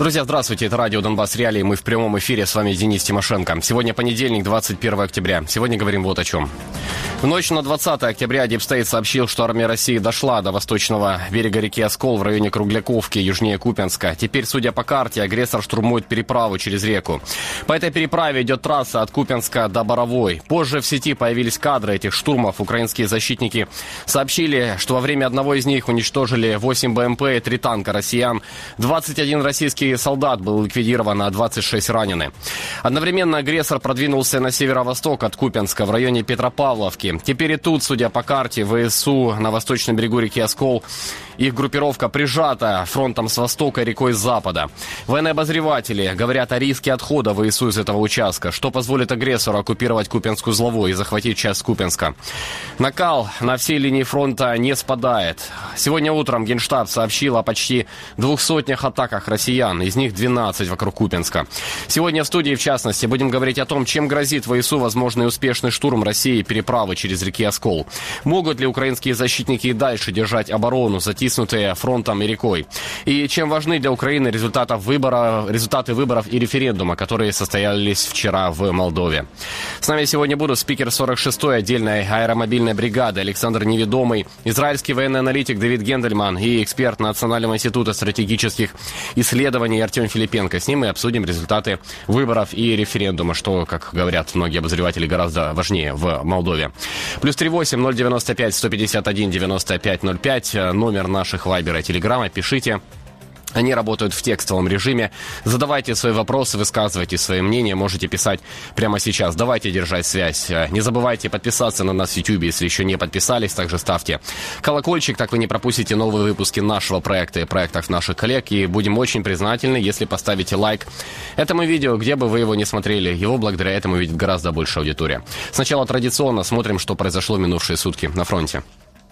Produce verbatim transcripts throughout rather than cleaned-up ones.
Друзья, здравствуйте, это радио «Донбасс Реалии», мы в прямом эфире, с вами Денис Тимошенко. Сегодня понедельник, двадцать первое октября. Сегодня говорим вот о чем. В ночь на двадцатое октября Deep State сообщил, что армия России дошла до восточного берега реки Оскол в районе Кругляковки, южнее Купянска. Теперь, судя по карте, агрессор штурмует переправу через реку. По этой переправе идет трасса от Купянска до Боровой. Позже в сети появились кадры этих штурмов. Украинские защитники сообщили, что во время одного из них уничтожили восемь БМП и три танка россиян. двадцать один российский солдат был ликвидирован, а двадцать шесть ранены. Одновременно агрессор продвинулся на северо-восток от Купянска в районе Петропавловки. Теперь и тут, судя по карте, ВСУ на восточном берегу реки Оскол, их группировка прижата фронтом с востока, рекой с запада. Военные обозреватели говорят о риске отхода ВСУ из этого участка, что позволит агрессору оккупировать Купянск-Узловой и захватить часть Купянска. Накал на всей линии фронта не спадает. Сегодня утром Генштаб сообщил о почти двух сотнях атаках россиян, из них двенадцать вокруг Купянска. Сегодня в студии, в частности, будем говорить о том, чем грозит ВСУ возможный успешный штурм России и переправы через реки Оскол. Могут ли украинские защитники и дальше держать оборону, затиснутые фронтом и рекой? И чем важны для Украины результаты, выбора, результаты выборов и референдума, которые состоялись вчера в Молдове? С нами сегодня будут спикер сорок шестой отдельной аэромобильной бригады Александр Неведомый, израильский военный аналитик Давид Гендельман и эксперт Национального института стратегических исследований Артем Филипенко. С ним мы обсудим результаты выборов и референдума, что, как говорят многие обозреватели, гораздо важнее в Молдове. Плюс три восемь ноль девяносто пять сто пятьдесят один девяносто пять ноль пять, номер наших вайбера и телеграмма. Пишите. Они работают в текстовом режиме. Задавайте свои вопросы, высказывайте свои мнения. Можете писать прямо сейчас. Давайте держать связь. Не забывайте подписаться на нас в YouTube, если еще не подписались. Также ставьте колокольчик, так вы не пропустите новые выпуски нашего проекта и проектов наших коллег. И будем очень признательны, если поставите лайк этому видео, где бы вы его не смотрели. Его благодаря этому видит гораздо больше аудитория. Сначала традиционно смотрим, что произошло в минувшие сутки на фронте.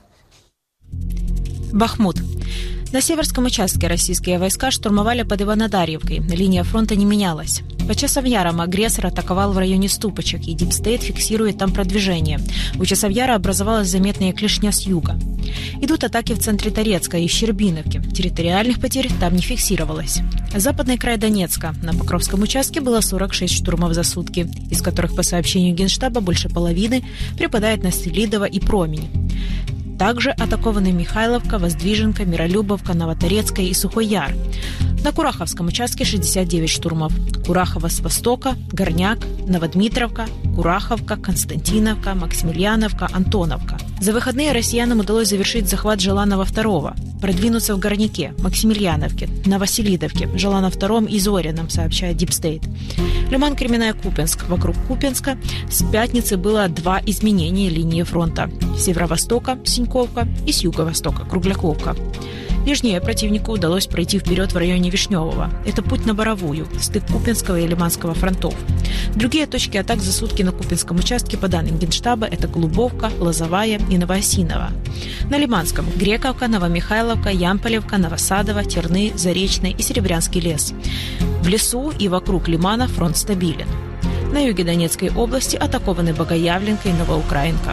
Бахмут. На северском участке российские войска штурмовали под Иванодарьевкой. Линия фронта не менялась. По Часов Ярам агрессор атаковал в районе Ступочек, и Deep State фиксирует там продвижение. У Часов Яра образовалась заметная клешня с юга. Идут атаки в центре Торецка и Щербиновки. Территориальных потерь там не фиксировалось. Западный край Донецка. На Покровском участке было сорок шесть штурмов за сутки, из которых, по сообщению Генштаба, больше половины припадает на Селидово и Промень. Также атакованы Михайловка, Воздвиженка, Миролюбовка, Новоторецкая и Сухой Яр. На Кураховском участке шестьдесят девять штурмов. Курахово с востока, Горняк, Новодмитровка, Кураховка, Константиновка, Максимiliaновка, Антоновка. За выходные россиянам удалось завершить захват Желанова второго, продвинуться в Горняке, Максимiliaновке, Новоселидовке, Желана втором и Зорином, сообщает Deep State. Лиман, Кременная, Купянск. Вокруг Купянска с пятницы было два изменения линии фронта. С северо-востока – Синьковка и с юго-востока – Кругляковка. Южнее противнику удалось пройти вперед в районе Вишневого. Это путь на Боровую, стык Купянского и Лиманского фронтов. Другие точки атак за сутки на Купянском участке, по данным Генштаба, это Голубовка, Лозовая и Новоосиново. На Лиманском – Грековка, Новомихайловка, Ямполевка, Новосадово, Терны, Заречный и Серебрянский лес. В лесу и вокруг Лимана фронт стабилен. На юге Донецкой области атакованы Богоявленка и Новоукраинка.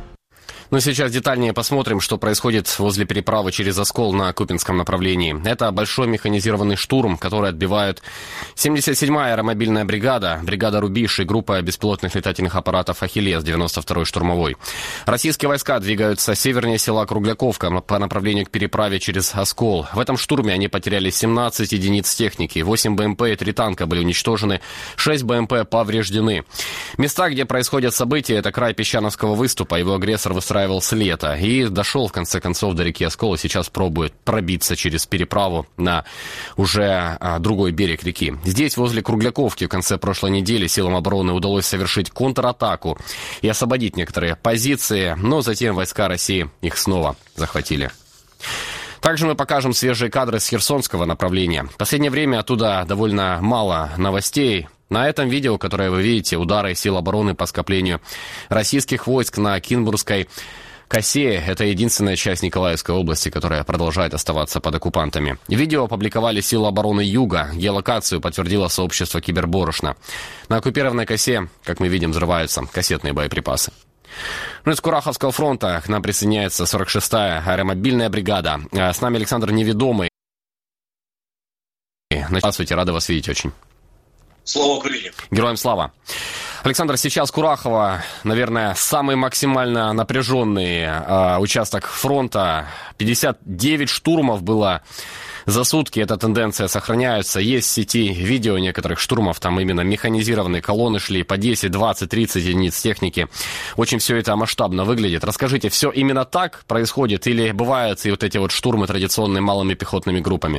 Но сейчас детальнее посмотрим, что происходит возле переправы через Оскол на Купянском направлении. Это большой механизированный штурм, который отбивают семьдесят седьмая аэромобильная бригада, бригада «Рубиш» и группа беспилотных летательных аппаратов «Ахиллес» девяносто второй штурмовой. Российские войска двигаются севернее села Кругляковка по направлению к переправе через Оскол. В этом штурме они потеряли семнадцать единиц техники, восемь БМП и три танка были уничтожены, шесть БМП повреждены. Места, где происходят события, это край Песчановского выступа, его агрессор выстраивает с лета и дошел в конце концов до реки Оскол и сейчас пробует пробиться через переправу на уже а, другой берег реки. Здесь, возле Кругляковки, в конце прошлой недели силам обороны удалось совершить контратаку и освободить некоторые позиции, но затем войска России их снова захватили. Также мы покажем свежие кадры с Херсонского направления. В последнее время оттуда довольно мало новостей. На этом видео, которое вы видите, удары сил обороны по скоплению российских войск на Кинбургской косе. Это единственная часть Николаевской области, которая продолжает оставаться под оккупантами. Видео опубликовали силы обороны Юга. Геолокацию подтвердило сообщество Киберборошна. На оккупированной косе, как мы видим, взрываются кассетные боеприпасы. Ну и с Кураховского фронта к нам присоединяется сорок шестая аэромобильная бригада. С нами Александр Неведомый. Здравствуйте, рады вас видеть очень. Слава Украине! Героям слава! Александр, сейчас Курахово, наверное, самый максимально напряженный э, участок фронта. пятьдесят девять штурмов было за сутки, эта тенденция сохраняется. Есть в сети видео некоторых штурмов, там именно механизированные колонны шли по десять, двадцать, тридцать единиц техники. Очень все это масштабно выглядит. Расскажите, все именно так происходит или бывают и вот эти вот штурмы традиционные малыми пехотными группами?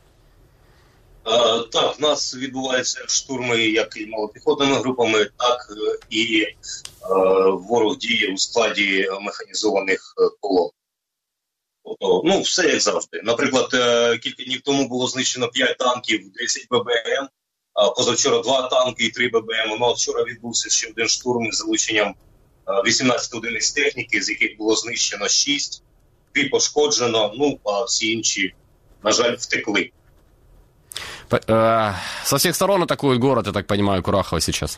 Uh, так, в нас відбуваються штурми як і малопіхотними групами, так і uh, ворог діє у складі механізованих колон. Тобто, ну, все як завжди. Наприклад, кілька днів тому було знищено п'ять танків, десять бе бе ем, позавчора два танки і три бе бе ем. Ну, а вчора відбувся ще один штурм з залученням вісімнадцять одиниць техніки, з яких було знищено шість, дві пошкоджено, ну, а всі інші, на жаль, втекли. Со всех сторон атакует город, я так понимаю, Курахово сейчас.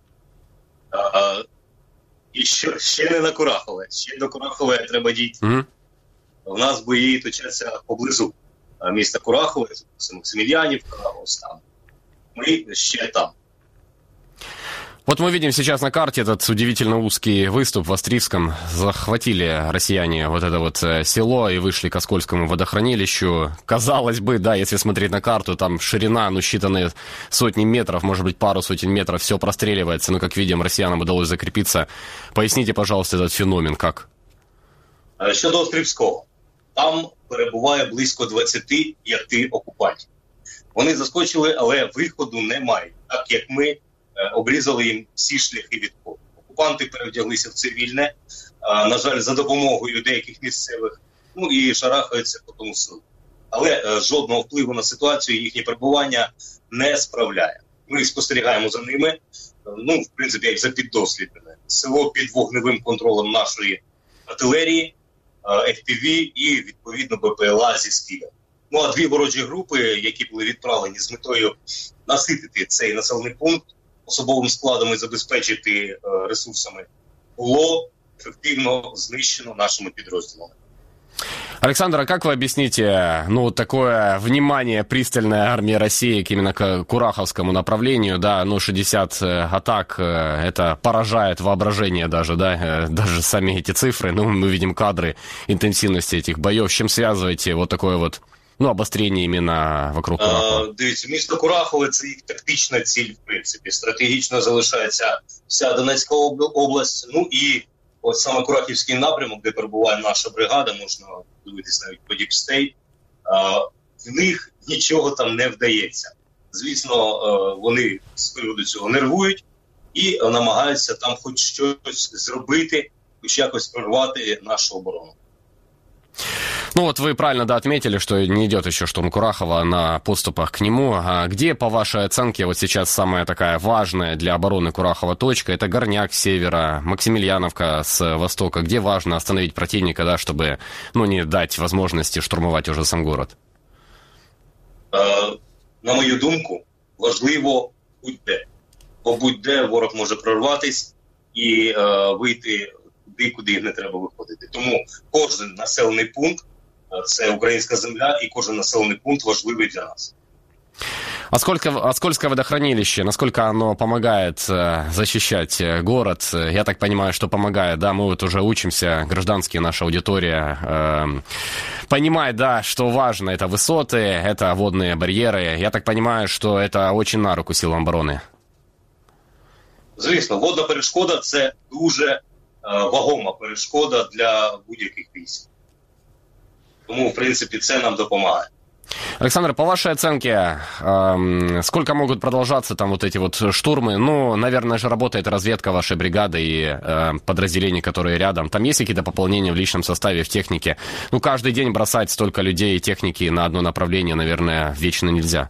А, і ще, ще не на Курахове. Ще до Курахове треба дійти. Mm-hmm. У нас бої точаться поблизу міста Курахове, це Максимільянівка, ось там. Ми ще там. Вот мы видим сейчас на карте этот удивительно узкий выступ в Острижском. Захватили россияне вот это вот село и вышли к Оскольскому водохранилищу. Казалось бы, да, если смотреть на карту, там ширина, ну, считанные сотни метров, может быть, пару сотен метров, все простреливается. Но, как видим, россиянам удалось закрепиться. Поясните, пожалуйста, этот феномен, как? Щодо Острівського. Там перебуває близько двадцять п'ять окупантів. Вони заскочили, але виходу немає, так як ми обрізали їм всі шляхи відходу. Окупанти перевдяглися в цивільне, на жаль, за допомогою деяких місцевих, ну і шарахаються по тому селу. Але жодного впливу на ситуацію їхнє перебування не справляє. Ми спостерігаємо за ними, ну, в принципі, як за піддослідними. Село під вогневим контролем нашої артилерії, еф пі ві і, відповідно, бе пе ел а зі скида. Ну, а дві ворожі групи, які були відправлені з метою наситити цей населений пункт особовим складом і забезпечити е, ресурсами, було ефективно знищено нашими підрозділами. Александр, а как вы объясните, ну, такое внимание пристальной армии России к именно к Кураховскому направлению, да, ну, шестьдесят атак, это поражает воображение даже, да, даже сами эти цифры, ну, мы видим кадры интенсивности этих боев, с чем связываете вот такое вот, ну, обострение именно вокруг Курахова? А, дивіться, місто Курахове – це їх тактична ціль, в принципі, стратегічно залишається вся Донецька область, ну, і от саме Курахівський напрямок, де перебуває наша бригада, можна дивитися навіть по Deep State, в них нічого там не вдається. Звісно, вони з приводу цього нервують і намагаються там хоч щось зробити, хоч якось прорвати нашу оборону. Ну вот вы правильно, да, отметили, что не идет еще штурм Курахова на подступах к нему. А где, по вашей оценке, вот сейчас самая такая важная для обороны Курахова точка? Это Горняк с севера, Максимильяновка с востока. Где важно остановить противника, да, чтобы, ну, не дать возможности штурмовать уже сам город? Е, на мою думку, важливо будь-де. Бо будь-де ворог може прорватися і е, вийти туди, куди не треба виходити. Тому кожен населений пункт – це українська земля, і кожен населений пункт важливий для нас. Осколько, Оскольское водохранилище, насколько оно помогает э, защищать город? Я так понимаю, что помогает, да, мы вот уже учимся, гражданские, наша аудитория, э, понимает, да, что важно, это высоты, это водные барьеры. Я так понимаю, что это очень на руку силам обороны. Звісно, водна перешкода – це дуже е, вагома перешкода для будь-яких військ. Тому, в принципі, це нам допомагає. Александр, по вашей оценке, э, сколько могут продолжаться там вот эти вот штурмы? Ну, наверное же, работает разведка вашей бригады и э, подразделений, которые рядом. Там есть какие-то пополнения в личном составе, в технике? Ну, каждый день бросать столько людей и техники на одно направление, наверное, вечно нельзя.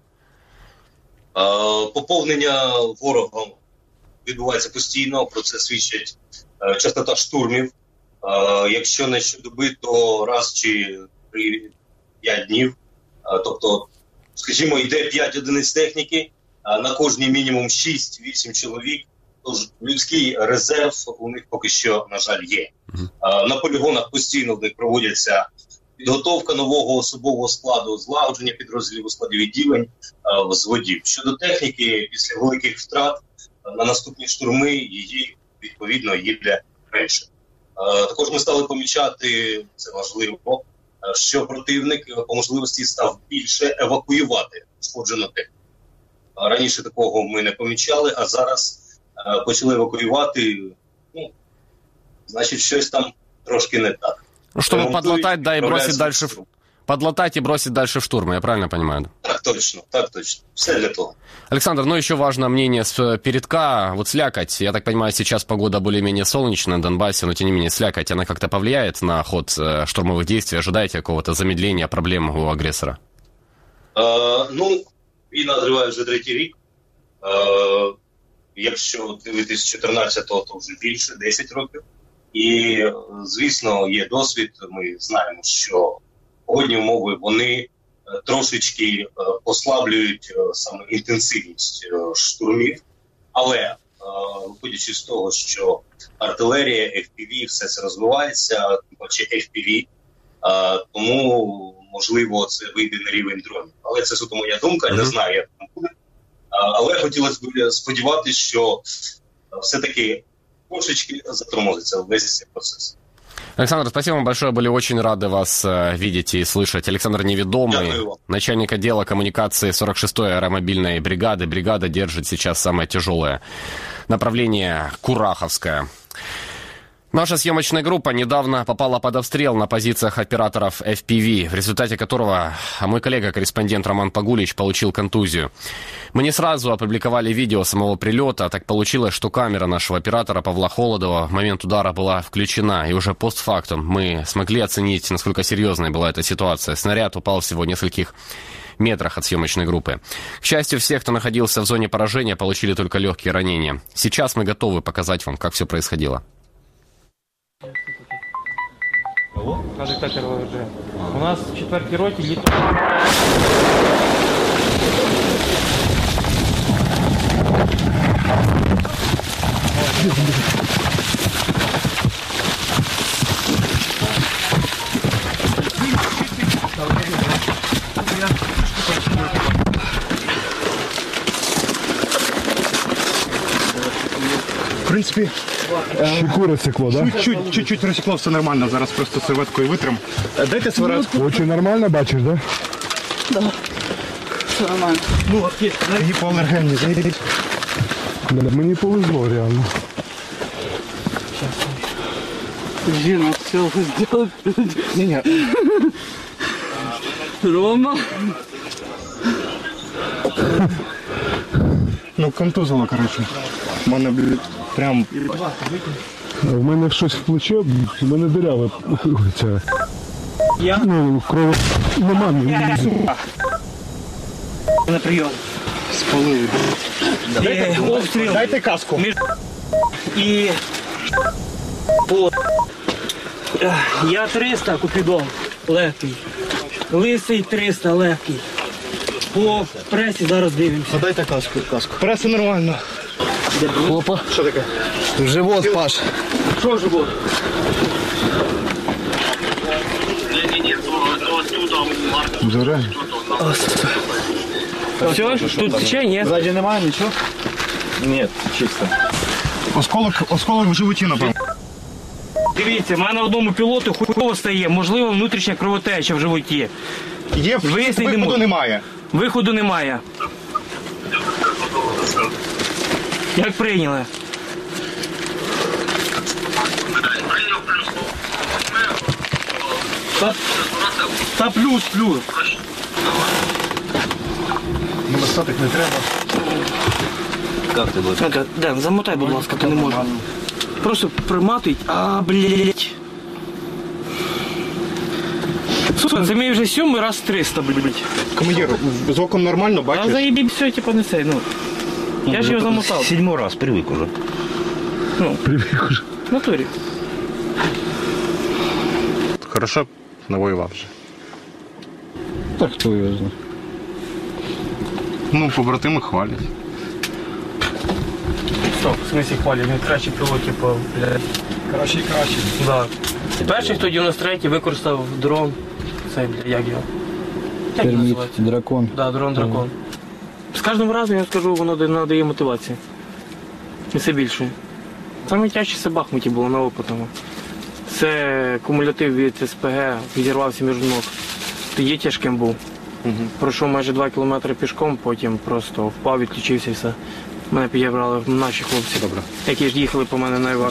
Е, поповнення ворогом відбувається постійно, про це свідчить е, частота штурмів. Е, якщо не щодоби, то раз чи при п'ять днів. Е, тобто, скажімо, йде п'ять одиниць техніки, а на кожній мінімум шість-вісім чоловік. Тож людський резерв у них поки що, на жаль, є. Uh-huh. Е, на полігонах постійно в них проводяться підготовка нового особового складу, злагодження підрозділів у складі відділень, взводів. Щодо техніки, після великих втрат на наступні штурми її, відповідно, їде менше. Також ми стали помічати, це важливо, що противник по можливості став більше евакуювати пошкоджену техніку. Раніше такого ми не помічали, а зараз почали евакуювати, ну, значить, щось там трошки не так. Ну, чтобы подлатать, да, и бросить дальше, в... подлатать и бросить дальше в штурм, я правильно понимаю? Так точно, так точно. Все для того. Александр, ну еще важно мнение с передка, вот слякоть. Я так понимаю, сейчас погода более-менее солнечная на Донбассе, но тем не менее слякоть, она как-то повлияет на ход штурмовых действий? Ожидаете какого-то замедления проблем у агрессора? Е, ну, війна триває вже третій рік. Е, якщо дивитись з чотирнадцятого, то вже більше, десять років. І, звісно, є досвід, ми знаємо, що погодні умови, вони трошечки послаблюють саме інтенсивність штурмів, але виходячи з того, що артилерія, еф пі ві, все це розвивається, чи еф пі ві, тому, можливо, це вийде на рівень дронів. Але це суто моя думка, не знаю, як там буде. Але хотілося б сподіватися, що все-таки трошечки затормозится весь этот процесс. Александр, спасибо вам большое. Были очень рады вас э, видеть и слышать. Александр Неведомый, начальник отдела коммуникации сорок шестой аэромобильной бригады. Бригада держит сейчас самое тяжелое направление Кураховское. Наша съемочная группа недавно попала под обстрел на позициях операторов эф пи ви, в результате которого мой коллега-корреспондент Роман Погулич получил контузию. Мы не сразу опубликовали видео самого прилета. Так получилось, что камера нашего оператора Павла Холодова в момент удара была включена. И уже постфактум мы смогли оценить, насколько серьезной была эта ситуация. Снаряд упал всего в нескольких метрах от съемочной группы. К счастью, все, кто находился в зоне поражения, получили только легкие ранения. Сейчас мы готовы показать вам, как все происходило. Алло? Кажуть, так, РВЖ. У нас в четвертій роті літо... В принципі, щеку розсекло, да? Чуть-чуть, чуть-чуть розсекло, все нормально. Зараз просто серветкою витрим. Дайте серветку. Очі нормально бачиш, да? Да. Все нормально. Ну, окей, гіпоалергенні, зайдіть. Да, мені повезло, реально. Жена хотел сделать. Ні-ні. Рома. Ну, контузило, коротше. У мене, блядь, прям... В мене щось в плече, в мене диряве. Це... Я? Ну, крові нема. На прийом. Спалили. Дайте, обстріл. Дайте каску. І... По... Я триста купідон. Легкий. Лисий триста легкий. По пресі зараз дивимося. Дайте каску, каску. Преси нормально. Опа. Що таке? Живот, Паш. Що живот? Зоря. Все? Тут ще ні? Ззаді немає нічого? Ні, чисто. Осколок, осколок в животі, напевно. Дивіться, в мене одному пілоту хуйово стає, можливо, внутрішня кровотеча в животі. Є, Виїзд не виходу можу. немає. Виходу немає. Як прийняли? Та, та плюс, плюс. Достаток не треба. Как ты будешь? Дэн, замотай, будь ласка, ти не можеш. Просто приматують, а, блять. Слухай, це мій вже сьомий раз триста, блять. Командир, з оком нормально, А бачиш? заебі, все, типа не цей, ну. Я ж його замотав. Седьмой раз, привык уже. Ну, Привіг уже. в натурі. Хорошо навоював вже. Так хто його знає. Ну, побратими хвалять. Стоп, в смысле хвалять, він кращий пілот, типу, блядь. Краще і краще. Да. Перший, хто дев'яносто третій використав дрон. цей, бля, як його? Як Терміт, називається? дракон. Да, дрон-дракон. З кожним разом, я скажу, воно надає мотивації. І все більше. Саме тяжче це в Бахмуті було на опитному. Це кумулятив від ес пе ге відірвався між ног. Тоді тяжким був. Угу. Пройшов майже два кілометри пішком, потім просто впав, відключився і все. Мене підібрали наші хлопці, добре, які ж їхали по мене на евак.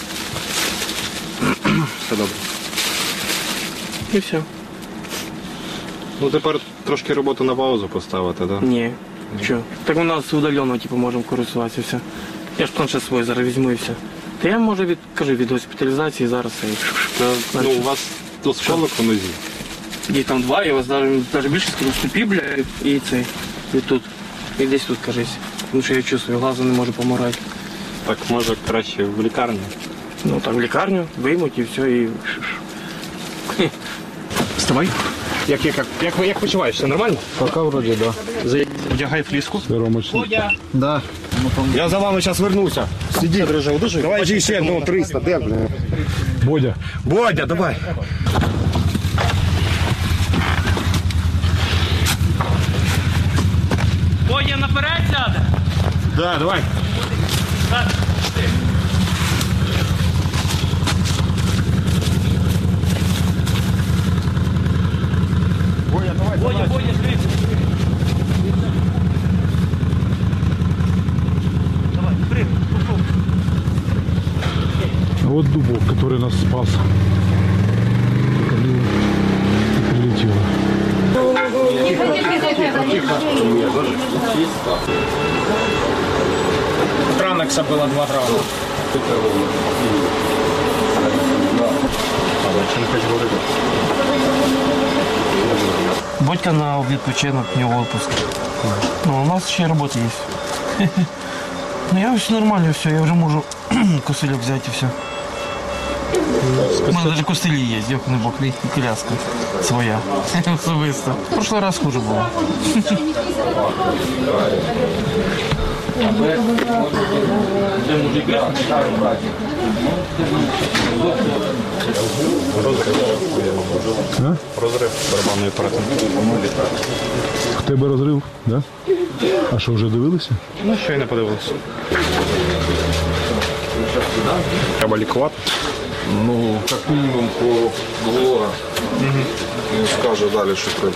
Все добре. І все. Ну тепер трошки роботу на паузу поставити, так? Да? Ні. Що? Так у нас удалено, типу, можемо користуватися все. Я ж планшет свій зараз візьму і все. Та я, може, від, кажу, від госпіталізації зараз. І... Ну, у вас осколок у нозі. Їх там два, я вас навіть, навіть більше скажу, в ступі, бля, і цей, і тут. І десь тут, кажись. Тому що я чувствую, глазу не можу помирати. Так, може, краще в лікарню? Ну, так, в лікарню, виймуть і все, і... Вставай. Як, як, як, як почуваєш? Все нормально? Пока вроде, да. Вдягай фліску. Ромочний. Да. Я за вами зараз вернуся. Сиди, держи, удержи. Давай ще одного триста, де, блин? Бодя. Бодя, давай. Бодя наперед сяде? Да, давай. Бодя, давай, Бодя, Бодя, швидше. Давай, прыгай, пошел. А вот дубок, который нас спас. Прилетело. Прилетело. Транекса было два грамма. Бодька на відпочинок, у нього отпуск. Ну, у нас ще робота є. Ну, я все нормально, все, я вже можу костылек взяти і все. У мене навіть костилі є, дякую Бог, і коляска своя, особисто. В прошлий раз хуже було. А? Розрив барабанної апаратури. В тебе розрив, да? А що, вже дивилися? Ну, що я не подивився. Треба лікувати. Ну, як мінімум по Глора. Угу. Він скаже далі, що треба.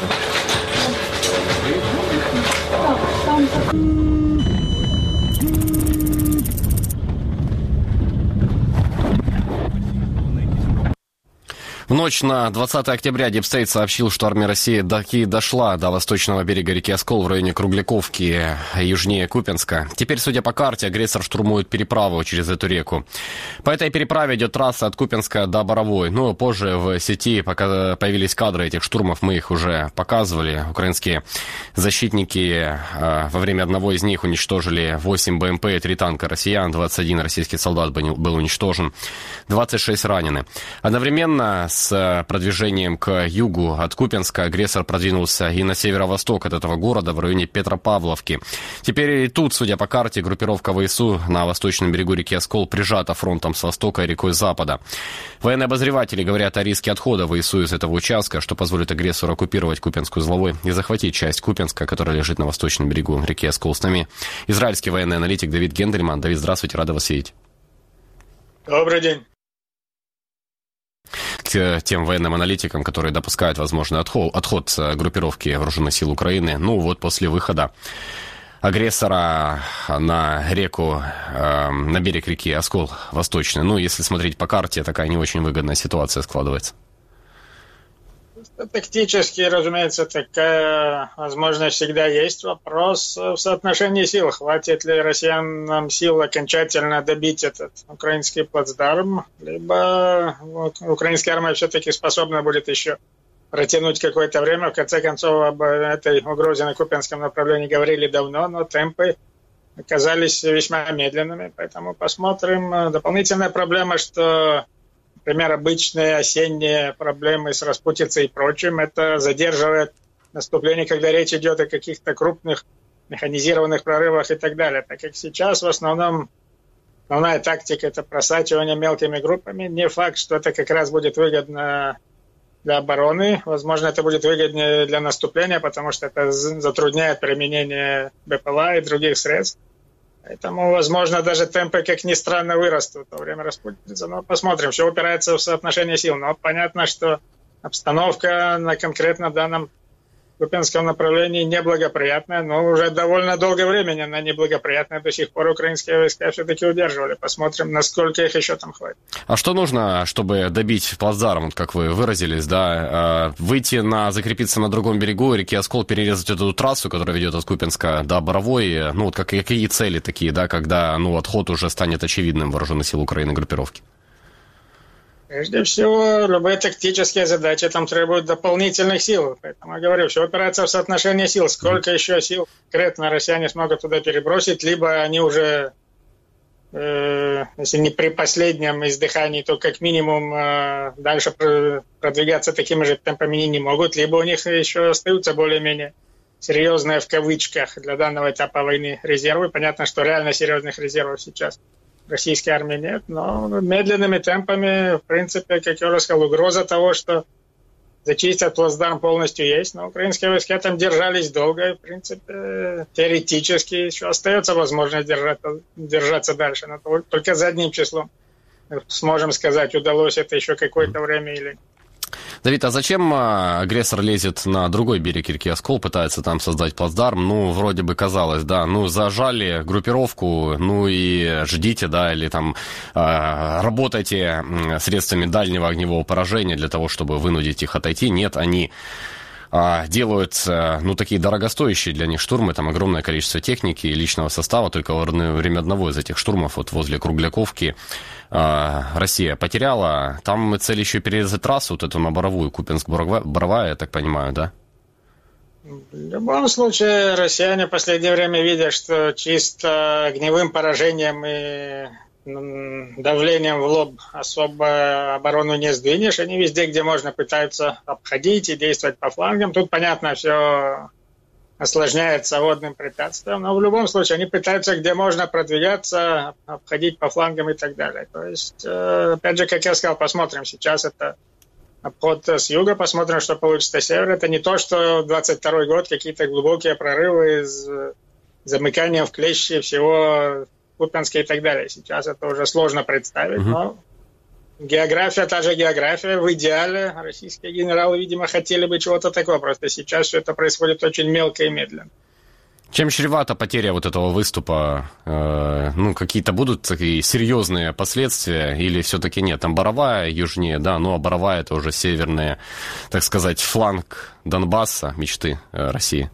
В ночь на двадцатое октября Deep State сообщил, что армия России таки дошла до восточного берега реки Оскол в районе Кругляковки, южнее Купянска. Теперь, судя по карте, агрессор штурмует переправу через эту реку. По этой переправе идет трасса от Купянска до Боровой. Ну, позже в сети пока появились кадры этих штурмов, мы их уже показывали. Украинские защитники во время одного из них уничтожили восемь БМП и три танка россиян, двадцать один российский солдат был уничтожен, двадцать шесть ранены. Одновременно с продвижением к югу от Купянска агрессор продвинулся и на северо-восток от этого города, в районе Петропавловки. Теперь и тут, судя по карте, группировка ВСУ на восточном берегу реки Оскол прижата фронтом с востока и рекой запада. Военные обозреватели говорят о риске отхода ВСУ из этого участка, что позволит агрессору оккупировать Купянскую узловой и захватить часть Купянска, которая лежит на восточном берегу реки Оскол. С нами израильский военный аналитик Давид Гендельман. Давид, здравствуйте, рада вас видеть. Добрый день. К тем военным аналитикам, которые допускают возможный отход, отход группировки вооруженных сил Украины, ну вот после выхода агрессора на реку, э, на берег реки Оскол восточный, ну если смотреть по карте, такая не очень выгодная ситуация складывается. Тактически, разумеется, такая возможность всегда есть. Вопрос в соотношении сил. Хватит ли россиянам сил окончательно добить этот украинский плацдарм, либо вот, украинская армия все-таки способна будет еще протянуть какое-то время. В конце концов, об этой угрозе на Купянском направлении говорили давно, но темпы оказались весьма медленными. Поэтому посмотрим. Дополнительная проблема, что... Например, обычные осенние проблемы с распутицей и прочим, это задерживает наступление, когда речь идет о каких-то крупных механизированных прорывах и так далее. Так как сейчас в основном основная тактика – это просачивание мелкими группами. Не факт, что это как раз будет выгодно для обороны. Возможно, это будет выгоднее для наступления, потому что это затрудняет применение БПЛА и других средств. Поэтому, возможно, даже темпы, как ни странно, вырастут во время распутицы. Но посмотрим, все упирается в соотношение сил. Но понятно, что обстановка на конкретно данном Купянском направлении неблагоприятная, но уже довольно долгое время она неблагоприятная. До сих пор украинские войска все-таки удерживали. Посмотрим, насколько их еще там хватит. А что нужно, чтобы добить плацдарм, вот как вы выразились, да, выйти на, закрепиться на другом берегу реки Оскол, перерезать эту трассу, которая ведет от Купянска до Боровой? Ну, вот как, какие цели такие, да, когда, ну, отход уже станет очевидным вооруженных сил Украины группировки? Прежде всего, любые тактические задачи там требуют дополнительных сил. Поэтому я говорю, все опирается в соотношение сил. Сколько еще сил конкретно россияне смогут туда перебросить, либо они уже, э, если не при последнем издыхании, то как минимум э, дальше продвигаться такими же темпами не могут, либо у них еще остаются более-менее серьезные, в кавычках, для данного этапа войны резервы. Понятно, что реально серьезных резервов сейчас российской армии нет, но медленными темпами, в принципе, как я уже сказал, угроза того, что зачистят плацдарм, полностью есть, но украинские войска там держались долго, и, в принципе, теоретически еще остается возможность держаться, держаться дальше, но только задним числом сможем сказать, удалось это еще какое-то время или нет. Давид, а зачем агрессор лезет на другой берег реки Оскол, пытается там создать плацдарм? Ну, вроде бы казалось, да, ну, зажали группировку, ну и ждите, да, или там э, работайте средствами дальнего огневого поражения для того, чтобы вынудить их отойти. Нет, они э, делают, э, ну, такие дорогостоящие для них штурмы, там огромное количество техники и личного состава, только во время одного из этих штурмов, вот возле Кругляковки, Россия потеряла. Там цель еще перерезать трассу, вот эту на Боровую, Купянск-Боровая, я так понимаю, да? В любом случае, россияне в последнее время видят, что чисто огневым поражением и давлением в лоб особо оборону не сдвинешь. Они везде, где можно, пытаются обходить и действовать по флангам. Тут, понятно, все осложняется водным препятствием, но в любом случае они пытаются, где можно, продвигаться, обходить по флангам и так далее. То есть, опять же, как я сказал, посмотрим. Сейчас это обход с юга, посмотрим, что получится с севера. Это не то, что двадцать второй год, какие-то глубокие прорывы с замыканием в клещи всего Купянска и так далее. Сейчас это уже сложно представить, mm-hmm. но география, та же география. В идеале российские генералы, видимо, хотели бы чего-то такого. Просто сейчас все это происходит очень мелко и медленно. Чем чревата потеря вот этого выступа? Э, ну, какие-то будут такие серьезные последствия или все-таки нет? Там Боровая южнее, да, но Боровая это уже северный, так сказать, фланг Донбасса, мечты э, России.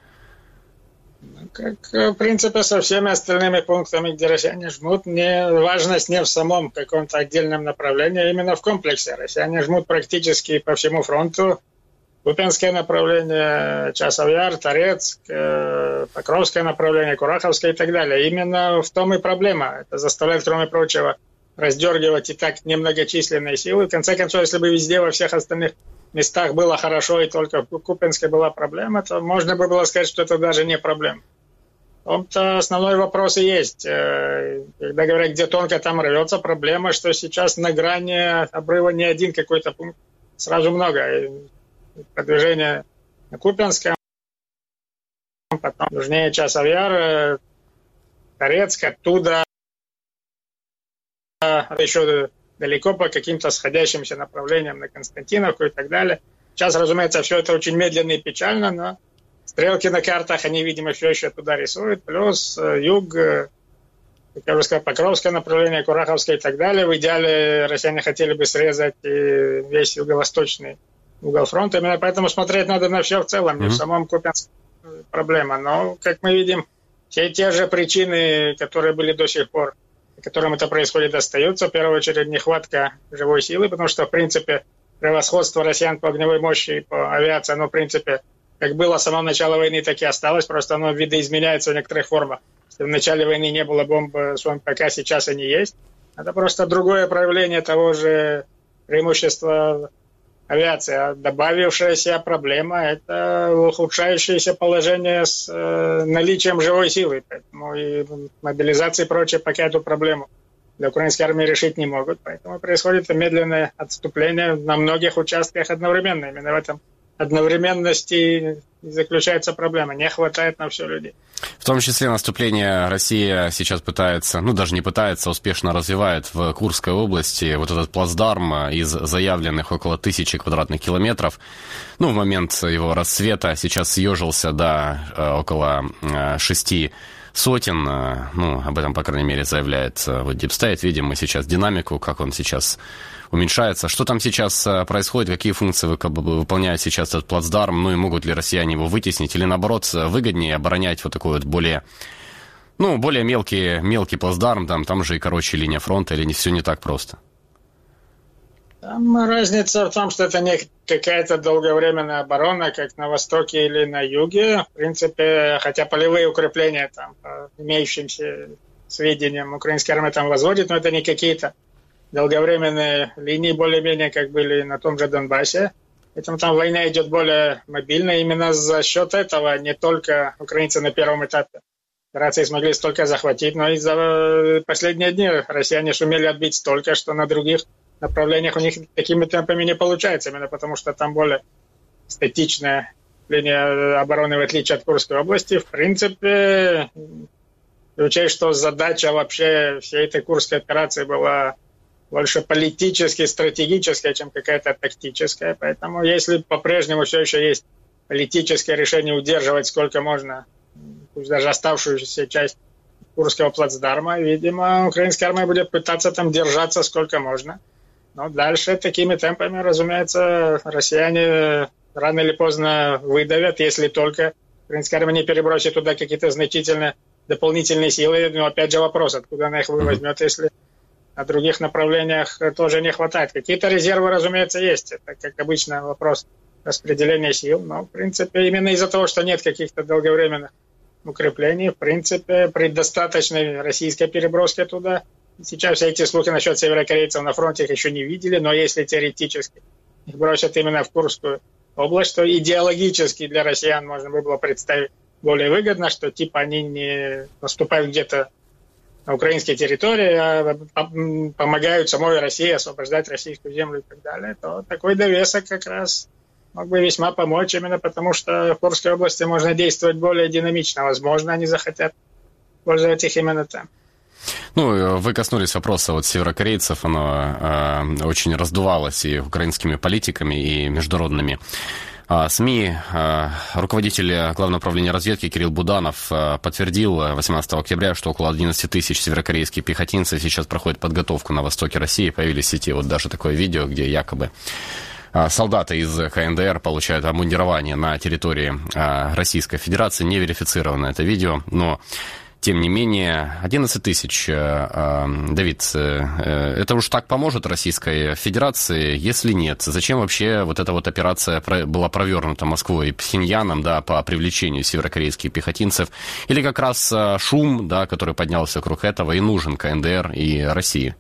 Как, в принципе, со всеми остальными пунктами, где россияне жмут, не, важность не в самом каком-то отдельном направлении, а именно в комплексе. Россияне жмут практически по всему фронту. Купянское направление, Часов Яр, Торецк, Покровское направление, Кураховское и так далее. Именно в том и проблема. Это заставляет, кроме прочего, раздергивать и так немногочисленные силы. В конце концов, если бы везде, во всех остальных местах было хорошо и только в Купянске была проблема, то можно бы было сказать, что это даже не проблема. В том-то основной вопрос и есть. Когда говорят, где тонко, там рвется, проблема, что сейчас на грани обрыва не один какой-то пункт, сразу много. Продвижение на Купянском, потом южнее Часов Яр, Торецк, оттуда еще далеко по каким-то сходящимся направлениям на Константиновку и так далее. Сейчас, разумеется, все это очень медленно и печально, но стрелки на картах, они, видимо, все еще туда рисуют. Плюс юг, как я уже сказал, Покровское направление, Кураховское и так далее. В идеале россияне хотели бы срезать весь юго-восточный угол фронта. Именно поэтому смотреть надо на все в целом, не mm-hmm. в самом Купянске проблема. Но, как мы видим, все те же причины, которые были до сих пор, по которым это происходит, остаются. В первую очередь, нехватка живой силы, потому что, в принципе, превосходство россиян по огневой мощи и по авиации, оно, в принципе, как было с самого начала войны, так и осталось. Просто оно видоизменяется в некоторых формах. Если в начале войны не было бомб с ПК, сейчас они есть. Это просто другое проявление того же преимущества авиации. А добавившаяся проблема – это ухудшающееся положение с э, наличием живой силы. Поэтому и мобилизация и прочее пока эту проблему для украинской армии решить не могут. Поэтому происходит медленное отступление на многих участках одновременно. Именно в этом одновременности заключается проблема. Не хватает на все людей. В том числе наступление Россия сейчас пытается, ну даже не пытается, успешно развивает в Курской области вот этот плацдарм из заявленных около тысячи квадратных километров. Ну, в момент его расцвета сейчас съежился до э, около э, шести сотен. Э, ну, об этом, по крайней мере, заявляет э, вот Deep State. Видим мы сейчас динамику, как он сейчас уменьшается. Что там сейчас происходит, какие функции выполняет сейчас этот плацдарм, ну и могут ли россияне его вытеснить, или наоборот выгоднее оборонять вот такой вот более, ну, более мелкий, мелкий плацдарм, там, там же и короче линия фронта, или не все не так просто? Там разница в том, что это не какая-то долговременная оборона, как на востоке или на юге. В принципе, хотя полевые укрепления там, по имеющимся сведениям, украинская армия там возводит, но это не какие-то долговременные линии, более-менее, как были на том же Донбассе. Поэтому там война идет более мобильно. Именно за счет этого не только украинцы на первом этапе операции смогли столько захватить, но и за последние дни россияне сумели отбить столько, что на других направлениях у них такими темпами не получается, именно потому что там более статичная линия обороны, в отличие от Курской области. В принципе, учесть, что задача вообще всей этой Курской операции была больше политически, стратегическая, чем какая-то тактическая. Поэтому если по-прежнему все еще есть политическое решение удерживать сколько можно, пусть даже оставшуюся часть Курского плацдарма, видимо, украинская армия будет пытаться там держаться сколько можно. Но дальше такими темпами, разумеется, россияне рано или поздно выдавят, если только украинская армия не перебросит туда какие-то значительные дополнительные силы. Но опять же вопрос, откуда она их возьмет, если на других направлениях тоже не хватает. Какие-то резервы, разумеется, есть. Это, как обычно, вопрос распределения сил. Но, в принципе, именно из-за того, что нет каких-то долговременных укреплений, в принципе, при достаточной российской переброске туда. Сейчас все эти слухи насчет северокорейцев на фронте их еще не видели, но если теоретически их бросят именно в Курскую область, то идеологически для россиян можно было представить более выгодно, что типа они не наступают где-то на украинские территории, а помогают самой России освобождать российскую землю и так далее, то такой довесок как раз мог бы весьма помочь, именно потому что в Курской области можно действовать более динамично. Возможно, они захотят пользоваться их именно там. Ну, вы коснулись вопроса вот северокорейцев, оно э, очень раздувалось и украинскими политиками, и международными СМИ. Руководитель Главного управления разведки Кирилл Буданов подтвердил восемнадцатого октября, что около одиннадцати тысяч северокорейских пехотинцев сейчас проходят подготовку на востоке России. Появились в сети вот даже такое видео, где якобы солдаты из КНДР получают обмундирование на территории Российской Федерации. Не верифицировано это видео, но тем не менее, одиннадцать тысяч, Давид, это уж так поможет Российской Федерации? Если нет, зачем вообще вот эта вот операция была провернута Москвой и Пхеньяном, да, по привлечению северокорейских пехотинцев? Или как раз шум, да, который поднялся вокруг этого, и нужен КНДР и России?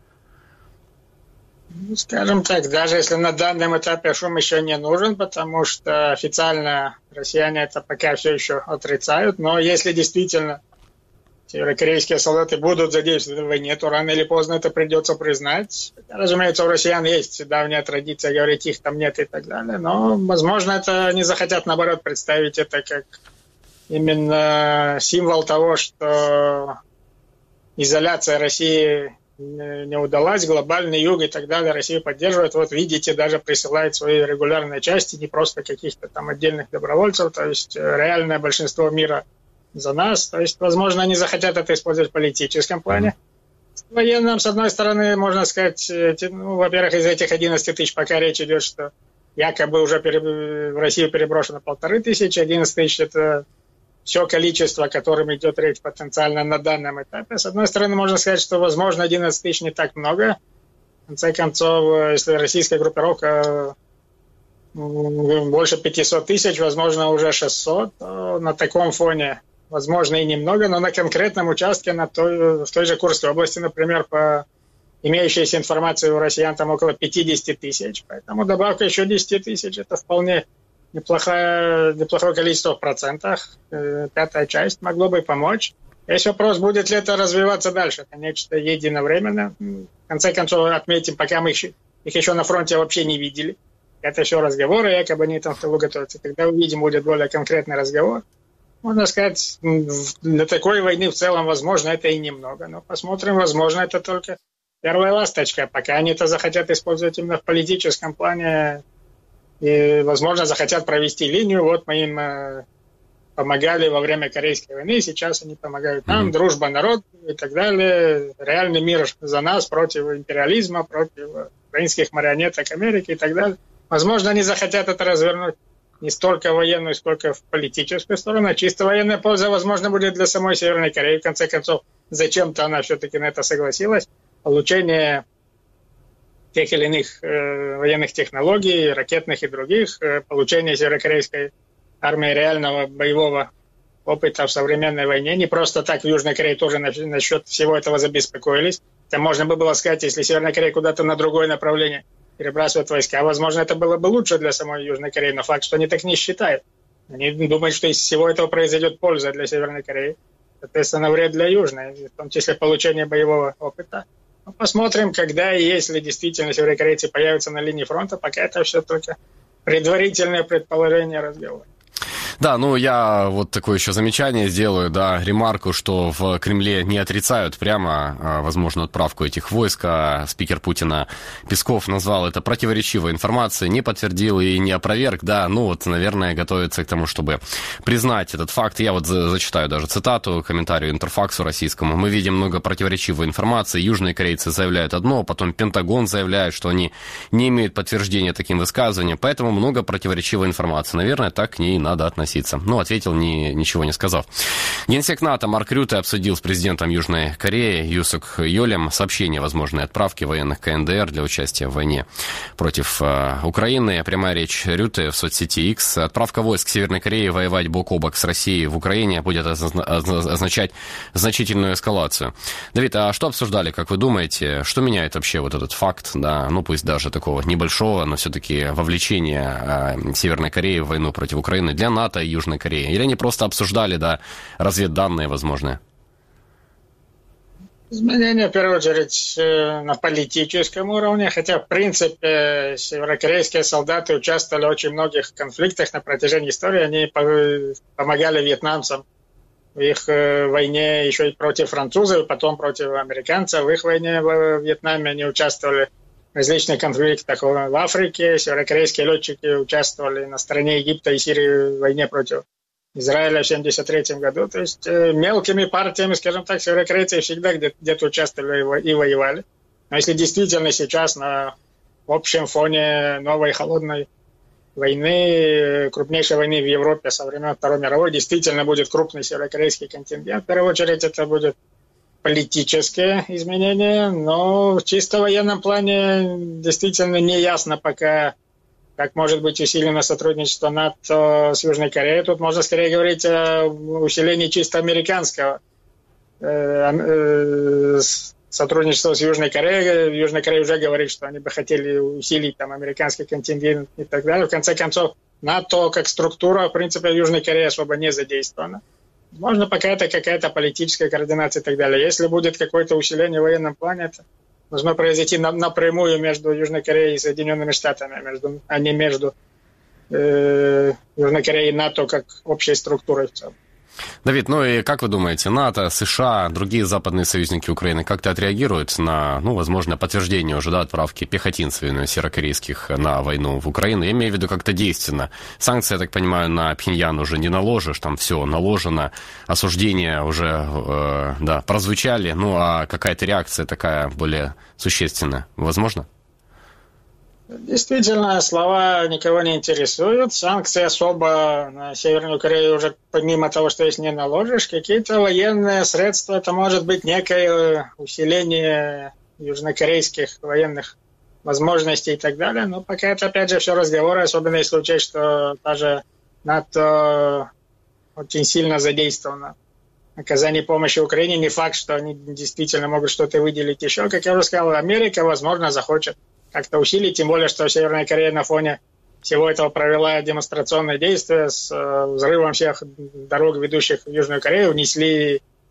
Ну, скажем так, даже если на данном этапе шум еще не нужен, потому что официально россияне это пока все еще отрицают, но если действительно северокорейские солдаты будут задействованы в войне, то рано или поздно это придется признать. Разумеется, у россиян есть давняя традиция говорить, их там нет и так далее, но, возможно, это они захотят, наоборот, представить это как именно символ того, что изоляция России не удалась, глобальный юг и так далее Россию поддерживает. Вот видите, даже присылает свои регулярные части, не просто каких-то там отдельных добровольцев, то есть реальное большинство мира за нас. То есть, возможно, они захотят это использовать в политическом плане. В военном, с одной стороны, можно сказать, ну, во-первых, из этих одиннадцати тысяч пока речь идет, что якобы уже в Россию переброшено полторы тысячи, одиннадцать тысяч – это все количество, о котором идет речь потенциально на данном этапе. С одной стороны, можно сказать, что, возможно, одиннадцать тысяч не так много. В конце концов, если российская группировка больше пятьсот тысяч, возможно, уже шестьсот, то на таком фоне возможно и немного, но на конкретном участке, на той, в той же Курской области, например, по имеющейся информации у россиян там около пятьдесят тысяч, поэтому добавка еще десять тысяч – это вполне неплохое, неплохое количество в процентах, пятая часть могло бы помочь. Есть вопрос, будет ли это развиваться дальше. Это нечто единовременно. В конце концов, отметим, пока мы их, их еще на фронте вообще не видели. Это еще разговоры, якобы они там в тылу готовятся. Когда увидим, будет более конкретный разговор. Можно сказать, для такой войны в целом, возможно, это и немного. Но посмотрим, возможно, это только первая ласточка. Пока они-то захотят использовать именно в политическом плане и, возможно, захотят провести линию. Вот мы им э, помогали во время Корейской войны, сейчас они помогают нам, mm-hmm. дружба, народ и так далее. Реальный мир за нас против империализма, против украинских марионеток Америки и так далее. Возможно, они захотят это развернуть не столько в военную, сколько в политическую сторону. А чисто военная польза, возможно, будет для самой Северной Кореи. В конце концов, зачем-то она все-таки на это согласилась. Получение тех или иных э, военных технологий, ракетных и других, э, получение северокорейской армии реального боевого опыта в современной войне. Не просто так в Южной Корее тоже насчет всего этого забеспокоились. Это можно бы было сказать, если Северная Корея куда-то на другое направление перебрасывает войска. Возможно, это было бы лучше для самой Южной Кореи, но факт, что они так не считают. Они думают, что из всего этого произойдет польза для Северной Кореи. Соответственно, вред для Южной, в том числе получение боевого опыта. Но посмотрим, когда и если действительно северокорейцы появятся на линии фронта, пока это все только предварительное предположение разговора. Да, ну я вот такое еще замечание сделаю, да, ремарку, что в Кремле не отрицают прямо возможную отправку этих войск, а спикер Путина Песков назвал это противоречивой информацией, не подтвердил и не опроверг, да, ну вот, наверное, готовится к тому, чтобы признать этот факт. Я вот зачитаю даже цитату, комментарию Интерфаксу российскому. Мы видим много противоречивой информации, южные корейцы заявляют одно, потом Пентагон заявляет, что они не имеют подтверждения таким высказываниям, поэтому много противоречивой информации. Наверное, так к ней надо относиться. Ну, ответил, ни, ничего не сказав. Генсек НАТО Марк Рютте обсудил с президентом Южной Кореи Юсук Йолем сообщение о возможной отправке военных КНДР для участия в войне против э, Украины. Прямая речь Рютте в соцсети X. Отправка войск Северной Кореи воевать бок о бок с Россией в Украине будет означать значительную эскалацию. Давид, а что обсуждали, как вы думаете? Что меняет вообще вот этот факт, да, ну пусть даже такого небольшого, но все-таки вовлечения э, Северной Кореи в войну против Украины для НАТО и Южной Кореи? Или они просто обсуждали, да, разведданные возможные? Изменения, в первую очередь, на политическом уровне, хотя, в принципе, северокорейские солдаты участвовали в очень многих конфликтах на протяжении истории. Они помогали вьетнамцам в их войне еще и против французов, потом против американцев. В их войне в Вьетнаме они участвовали в различных конфликтах в Африке. Северокорейские летчики участвовали на стороне Египта и Сирии в войне против Израиля в семьдесят третьем году. То есть э, мелкими партиями, скажем так, северокорейцы всегда где- где-то участвовали и воевали. Но если действительно сейчас на общем фоне новой холодной войны, крупнейшей войны в Европе со времен Второй мировой, действительно будет крупный северокорейский контингент, в первую очередь это будет политические изменения, но в чисто военном плане действительно не ясно пока, как может быть усилено сотрудничество НАТО с Южной Кореей. Тут можно скорее говорить о усилении чисто американского сотрудничества с Южной Кореей. Южная Корея уже говорит, что они бы хотели усилить там американский контингент и так далее. В конце концов, НАТО как структура, в принципе, в Южной Корее особо не задействована. Можно пока это какая-то политическая координация и так далее. Если будет какое-то усиление в военном плане, это должно произойти на, напрямую между Южной Кореей и Соединенными Штатами, между, а не между э, Южной Кореей и НАТО как общей структурой в целом. Давид, ну и как вы думаете, НАТО, США, другие западные союзники Украины как-то отреагируют на, ну, возможно, подтверждение уже, да, отправки пехотинцев северокорейских на войну в Украину? Я имею в виду как-то действенно. Санкции, я так понимаю, на Пхеньян уже не наложишь, там все наложено, осуждения уже, э, да, прозвучали, ну а какая-то реакция такая более существенная, возможно? Действительно, слова никого не интересуют. Санкции особо на Северную Корею уже, помимо того, что если не наложишь, какие-то военные средства, это может быть некое усиление южнокорейских военных возможностей и так далее. Но пока это, опять же, все разговоры, особенно если учесть, что даже НАТО очень сильно задействовано в оказании помощи Украине. Не факт, что они действительно могут что-то выделить еще. Как я уже сказал, Америка, возможно, захочет как-то усилить, тем более, что Северная Корея на фоне всего этого провела демонстрационные действия с э, взрывом всех дорог, ведущих в Южную Корею, внесли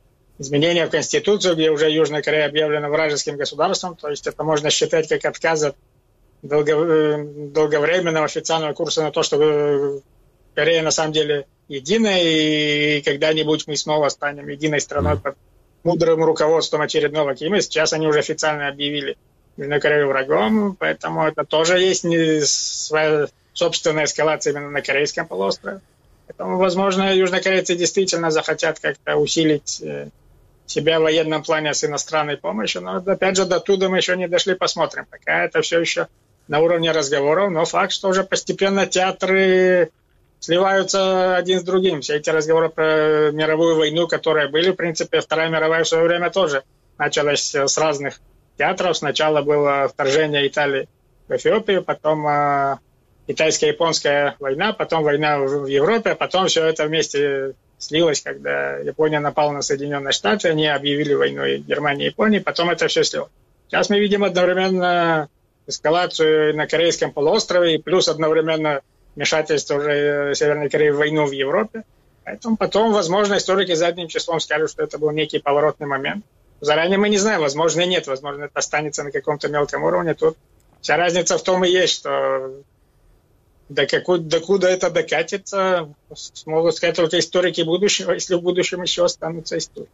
изменения в Конституцию, где уже Южная Корея объявлена вражеским государством, то есть это можно считать как отказ от долговременного официального курса на то, что Корея на самом деле единая, и когда-нибудь мы снова станем единой страной под мудрым руководством очередного Кима. Сейчас они уже официально объявили Южную Корею врагом, поэтому это тоже есть своя собственная эскалация именно на Корейском полуострове. Поэтому, возможно, южнокорейцы действительно захотят как-то усилить себя в военном плане с иностранной помощью, но, опять же, до туда мы еще не дошли, посмотрим. Пока это все еще на уровне разговоров, но факт, что уже постепенно театры сливаются один с другим. Все эти разговоры про мировую войну, которые были, в принципе, Вторая мировая в свое время тоже началась с разных театров. Сначала было вторжение Италии в Эфиопию, потом э, китайско-японская война, потом война в Европе, а потом все это вместе слилось, когда Япония напала на Соединенные Штаты, они объявили войну и Германии и Японии, потом это все слилось. Сейчас мы видим одновременно эскалацию на Корейском полуострове и плюс одновременно вмешательство уже Северной Кореи в войну в Европе. Поэтому потом, возможно, историки задним числом скажут, что это был некий поворотный момент. Заранее мы не знаем, возможно, нет, возможно, это останется на каком-то мелком уровне. Тут вся разница в том и есть, что до какой, докуда это докатится, смогут сказать только историки будущего, если в будущем еще останутся истории.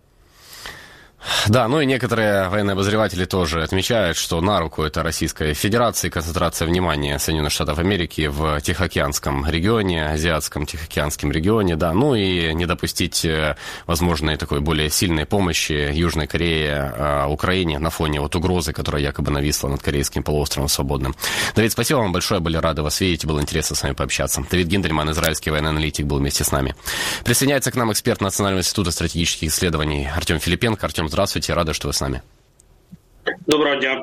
Да, ну и некоторые военные обозреватели тоже отмечают, что на руку это Российской Федерации концентрация внимания Соединенных Штатов Америки в Тихоокеанском регионе, Азиатском Тихоокеанском регионе, да, ну и не допустить возможной такой более сильной помощи Южной Корее, Украине на фоне вот угрозы, которая якобы нависла над Корейским полуостровом свободным. Давид, спасибо вам большое, были рады вас видеть, было интересно с вами пообщаться. Давид Гиндельман, израильский военный аналитик, был вместе с нами. Присоединяется к нам эксперт Национального института стратегических исследований Артем Филипенко. Артем, здравствуйте, рады, что вы с нами. Доброго дня.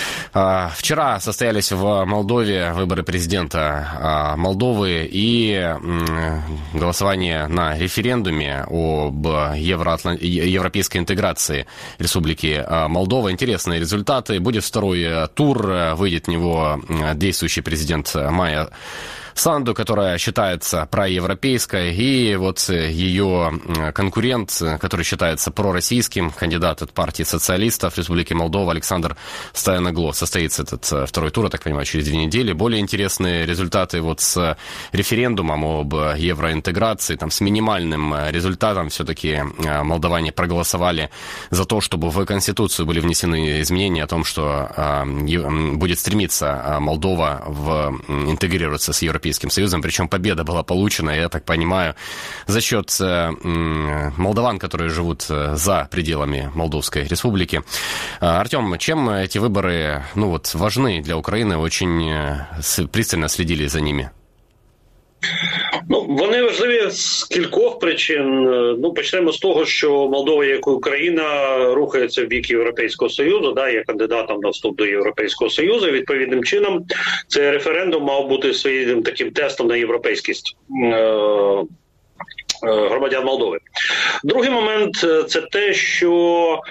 Вчера состоялись в Молдове выборы президента Молдовы и голосование на референдуме об евроатлан... европейской интеграции Республики Молдова. Интересные результаты. Будет второй тур, выйдет в него действующий президент Майя Санду, которая считается проевропейской, и вот ее конкурент, который считается пророссийским, кандидат от партии социалистов Республики Молдова Александр Стояногло. Состоится этот второй тур, я так понимаю, через две недели. Более интересные результаты вот с референдумом об евроинтеграции, там с минимальным результатом все-таки молдаване проголосовали за то, чтобы в Конституцию были внесены изменения о том, что будет стремиться Молдова в интегрироваться с Европейским Союзом, причем победа была получена, я так понимаю, за счет э, молдаван, которые живут за пределами Молдовской Республики. Артем, чем эти выборы, ну вот, важны для Украины? Очень пристально следили за ними. Ну, вони важливі з кількох причин. Ну, почнемо з того, що Молдова, як і Україна, рухається в бік Європейського Союзу, да, є кандидатом на вступ до Європейського Союзу. І відповідним чином цей референдум мав бути своїм таким тестом на європейськість е- громадян Молдови. Другий момент – це те, що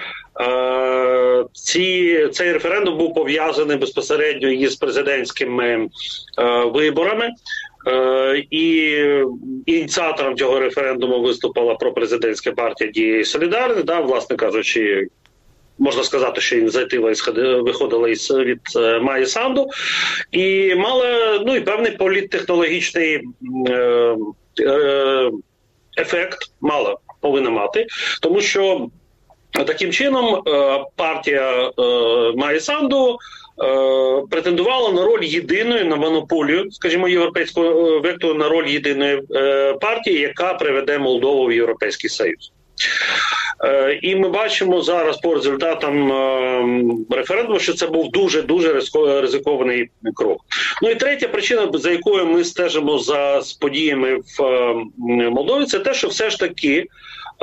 е- ці, цей референдум був пов'язаний безпосередньо із президентськими е- виборами. І ініціатором цього референдуму виступила пропрезидентська партія «Дія і Солідарність», да, власне кажучи, можна сказати, що ініціатива виходила із, від Майї Санду, і мала, ну, і певний політтехнологічний е, е, ефект, мала, повинна мати, тому що таким чином партія е, Майї Санду претендувала на роль єдиної, на монополію, скажімо, європейського вектору, на роль єдиної е, партії, яка приведе Молдову в Європейський Союз. Е, і ми бачимо зараз по результатам е, референдуму, що це був дуже-дуже ризикований крок. Ну і третя причина, за якою ми стежимо за з подіями в е, Молдові, це те, що все ж таки е,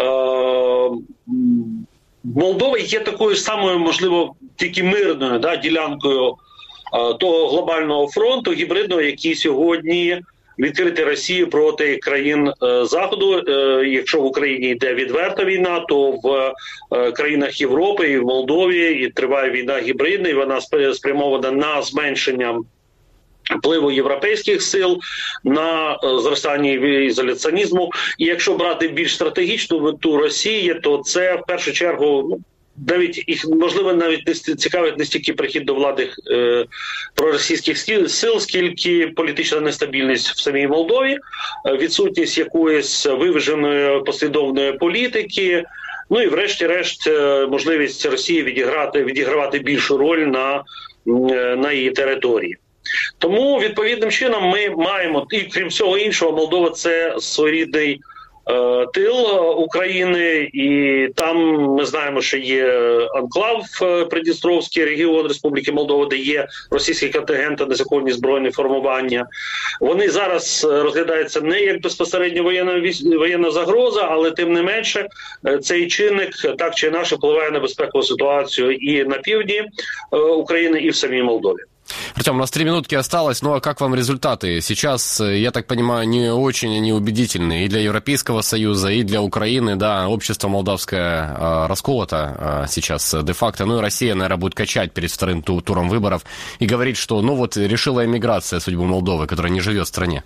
Молдова є такою самою, можливо, тільки мирною, да, ділянкою а, того глобального фронту гібридного, який сьогодні відкритий Росією проти країн е, Заходу. Е, якщо в Україні йде відверта війна, то в е, країнах Європи і в Молдові і триває війна гібридна, і вона спрямована на зменшення впливу європейських сил на зростання ізоляціонізму. І якщо брати більш стратегічну мету Росії, то це в першу чергу, ну, навіть їх, можливо, навіть не цікавить не стільки прихід до влади е, проросійських сил, скільки політична нестабільність в самій Молдові, відсутність якоїсь виваженої послідовної політики, ну і врешті-решт можливість Росії відіграти, відігравати більшу роль на, на її території. Тому, відповідним чином, ми маємо, і крім всього іншого, Молдова – це своєрідний е, тил України, і там ми знаємо, що є анклав Придністровський регіон Республіки Молдова, де є російські контингенти, незаконні збройні формування. Вони зараз розглядаються не як безпосередньо воєнна, воєнна загроза, але тим не менше цей чинник так чи інакше впливає на безпекову ситуацію і на півдні України, і в самій Молдові. Артем, у нас три минутки осталось, ну а как вам результаты? Сейчас, я так понимаю, не очень они убедительные и для Европейского Союза, и для Украины, да, общество молдавское э, расколото э, сейчас де-факто, ну и Россия, наверное, будет качать перед вторым ту- туром выборов и говорить, что, ну вот, решила эмиграция судьбу Молдовы, которая не живет в стране.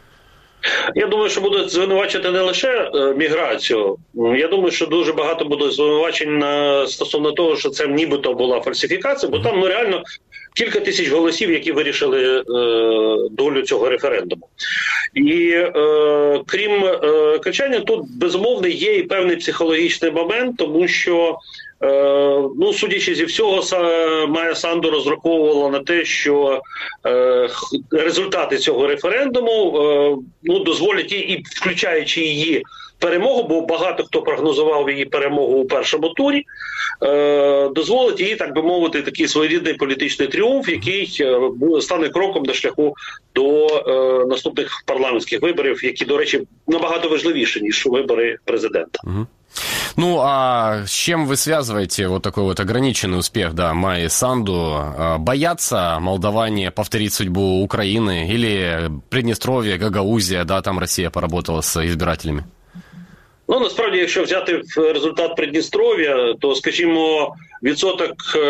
Я думаю, що будуть звинувачувати не лише е, міграцію. Я думаю, що дуже багато буде звинувачень на, стосовно того, що це нібито була фальсифікація, бо там ну реально кілька тисяч голосів, які вирішили е, долю цього референдуму. І е, крім е, качання, тут безумовно є і певний психологічний момент, тому що ну, судячи зі всього, Майя Санду розраховувала на те, що е, результати цього референдуму е, ну, дозволять їй, і включаючи її перемогу, бо багато хто прогнозував її перемогу у першому турі, е, дозволить їй, так би мовити, такий своєрідний політичний тріумф, який е, стане кроком на шляху до е, наступних парламентських виборів, які, до речі, набагато важливіші, ніж вибори президента. Угу. Ну, а с чем вы связываете вот такой вот ограниченный успех, да, Майи Санду? Боятся молдаване повторить судьбу Украины или Приднестровье, Гагаузия, да, там Россия поработала с избирателями? Ну, насправді, якщо взяти результат Придністров'я, то, скажімо, відсоток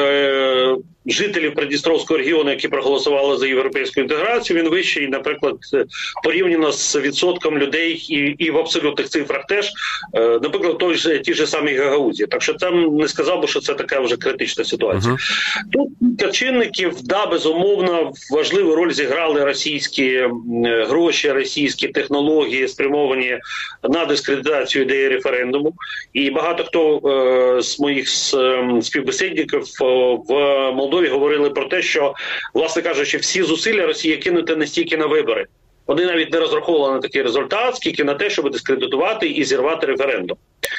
е- жителів Придністровського регіону, які проголосували за європейську інтеграцію, він вищий, наприклад, порівняно з відсотком людей і, і в абсолютних цифрах теж, е- наприклад, той же, ті ж самі Гагаузії. Так що там не сказав би, що це така вже критична ситуація. Uh-huh. Тут кілька чинників, да, безумовно, важливу роль зіграли російські гроші, російські технології, спрямовані на дискредитацію ідеї референдуму. І багато хто е- з моїх співбесідників в Молдові говорили про те, що, власне кажучи, всі зусилля Росії кинути не стільки на вибори. Вони навіть не розраховували на такий результат, скільки на те, щоб дискредитувати і зірвати референдум.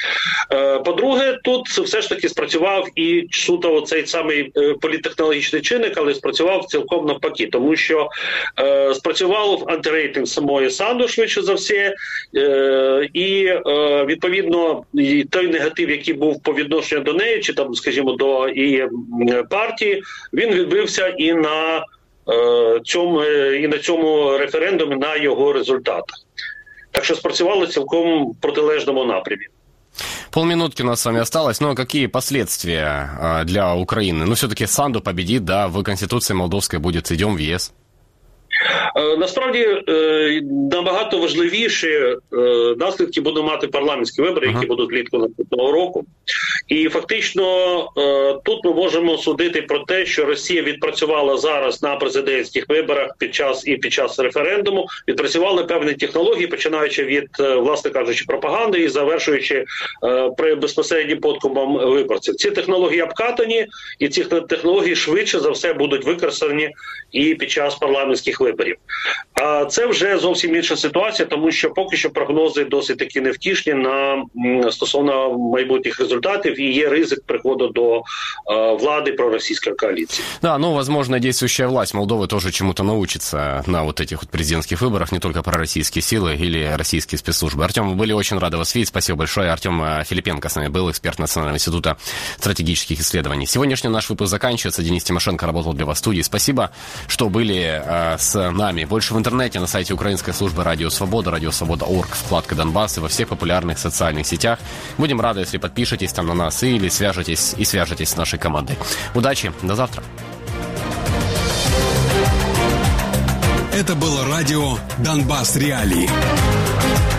По-друге, тут все ж таки спрацював і суто цей самий політтехнологічний чинник, але спрацював цілком навпаки, тому що е, спрацював антирейтинг самої Санду, швидше за все, е, і е, відповідно і той негатив, який був по відношенню до неї, чи там, скажімо, до її партії, він відбився і на е, цьому, і на цьому референдумі, на його результатах. Так що спрацювало цілком в протилежному напрямі. Полминутки у нас с вами осталось, но какие последствия для Украины? Ну, все-таки Санду победит, да, в Конституции Молдовской будет «Идем в ЕС». Насправді, набагато важливіші наслідки будуть мати парламентські вибори, які uh-huh. будуть влітку наступного року. І фактично тут ми можемо судити про те, що Росія відпрацювала зараз на президентських виборах під час і під час референдуму, відпрацювали певні технології, починаючи від, власне кажучи, пропаганди і завершуючи при безпосереднім подкупом виборців. Ці технології обкатані, і ці технології швидше за все будуть використані і під час парламентських виборів. А це вже зовсім інша ситуація, тому що поки що прогнози досить таки невтішні на стосовно майбутніх результатів, і є ризик приходу до э, влады пророссийской коалиции. Да, ну, возможно, действующая власть Молдовы тоже чему-то научится на вот этих вот президентских выборах, не только пророссийские силы или российские спецслужбы. Артем, мы были очень рады вас видеть. Спасибо большое. Артем Филипенко с нами был, эксперт Национального института стратегических исследований. Сегодняшний наш выпуск заканчивается. Денис Тимошенко работал для вас в студии. Спасибо, что были э, с нами. Больше в интернете на сайте Украинской службы Радио Свобода, Радио Свобода точка орг, вкладка Донбасс и во всех популярных социальных сетях. Будем рады, если подпишетесь там на нас или свяжетесь и свяжетесь с нашей командой. Удачи, до завтра. Это было радио «Донбасс Реалии».